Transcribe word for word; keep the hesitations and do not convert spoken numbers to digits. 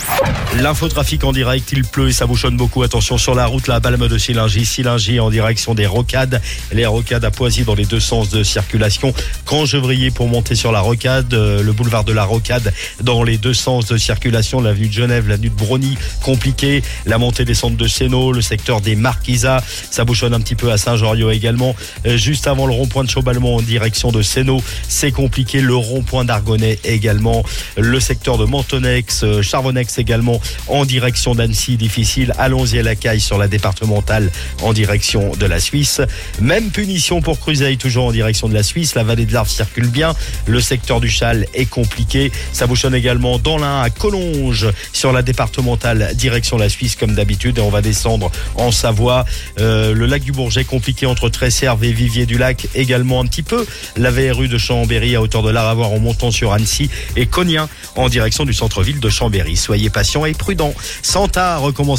L'infotrafic en direct, il pleut et ça bouchonne beaucoup. Attention sur la route, la Balme de Sillingy, Sillingy en direction des Rocades. Les Rocades à Poisy dans les deux sens de circulation. Cangevrier pour monter sur la Rocade, euh, le boulevard de la Rocade dans les deux sens de circulation. L'avenue de Genève, l'avenue de Brony, compliqué. La montée des centres de Sénaux, le secteur des Marquisats, ça bouchonne un petit peu à Saint-Joriot également. Euh, juste avant le rond-point de Chaubalmont en direction de Sénaux, c'est compliqué. Le rond-point d'Argonnet également. Le secteur de Mentonex, euh, Charbonnex également en direction d'Annecy, difficile. Allons-y à la Caille sur la départementale en direction de la Suisse. Même punition pour Cruzeil, toujours en direction de la Suisse. La vallée de l'Arve circule bien. Le secteur du Châle est compliqué. Ça bouchonne également dans l'Ain à Collonges sur la départementale direction la Suisse comme d'habitude. Et on va descendre en Savoie. Euh, le lac du Bourget compliqué entre Tresserve et Vivier-du-Lac également un petit peu. La V R U de Chambéry à hauteur de l'Aravoir en montant sur Annecy et Cognin en direction du centre-ville de Chambéry. Soyez patients et prudents. Santa recommence